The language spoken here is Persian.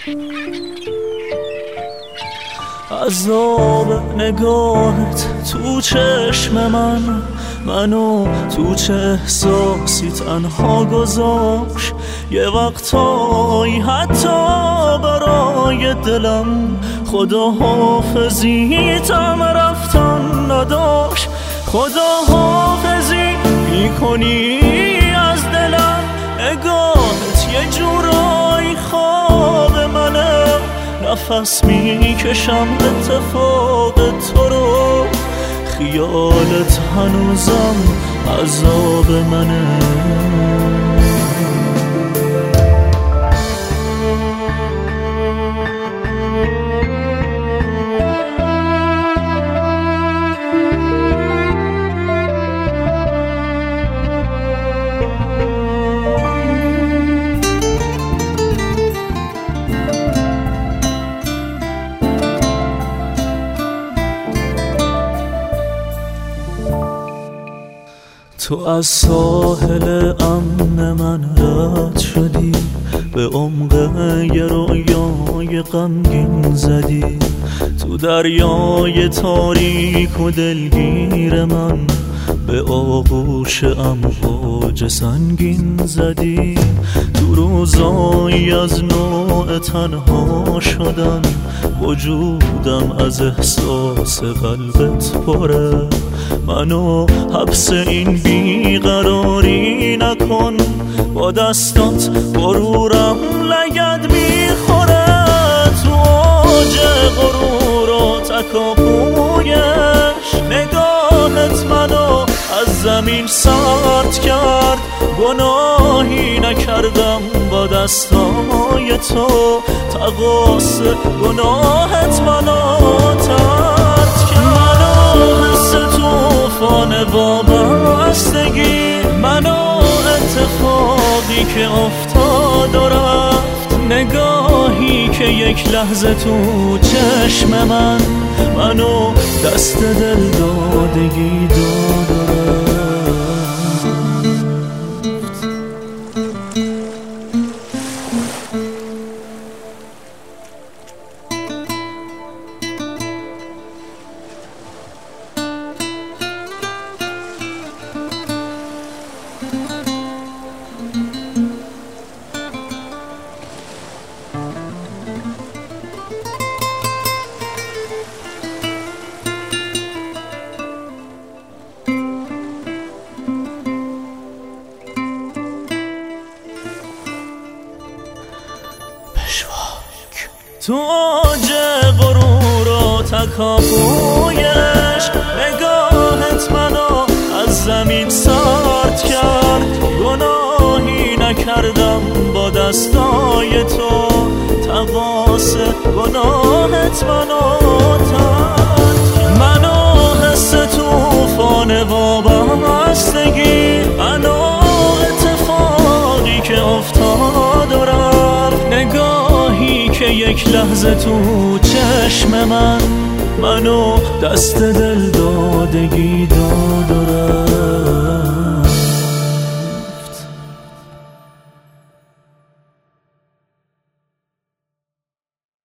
عذاب نگاهت تو چشم منو تو چه احساسی تنها گذاشت. یه وقتایی حتی برای دلم خدا حافظیتم رفتن نداشت. خدا حافظی میکنی از دلم، نگاهت یه جورایی خواب منه. نفس میکشم اتفاق تو رو، خیالت هنوزم عذاب منه. تو از ساحل امن من رد شدی، به عمق یه رویای غمگین زدی. تو دریای تاریک و دلگیر من به آغوش امواج سنگین زدی. تو روزایی از نوع تنها شدن، وجودم از احساس قلبت پره. منو حبس این بیقراری نکن، با دستات غرورم لگد میخوره. تو اوج غرور و تکاپویش نگاهت منو از زمین سرد کرد. گناهی نکردم با دستای تو، تقاص گناهت منو ترد کرد. منو حس توفان وابستگی، منو اتفاقی که افتاد و رفت. نگاهی که یک لحظه تو چشم منو دست دل دادگی داد و رفت. تو اوج غرور و تکاپویش نگاهت منو از زمین سرد کرد. گناهی نکردم با دستای تو، تقاص گناهت منو ترد کرد. منو حس توفان وابستگی، منو اتفاقی که افتاد و رفت. نگاهی که یک لحظه تو چشم منو دست دل دادگی داد و رفت.